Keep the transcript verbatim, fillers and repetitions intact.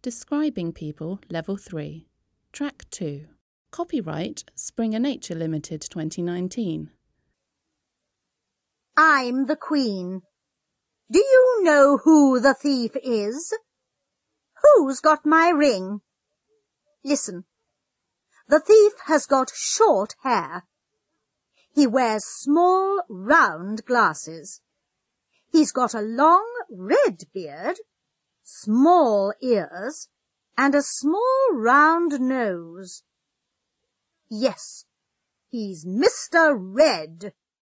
Describing People, Level three. Track two. Copyright Springer Nature Limited twenty nineteen. I'm the Queen. Do you know who the thief is? Who's got my ring? Listen. The thief has got short hair. He wears small, round glasses. He's got a long, red beard, small ears, and a small, round nose. Yes, he's Mister Red.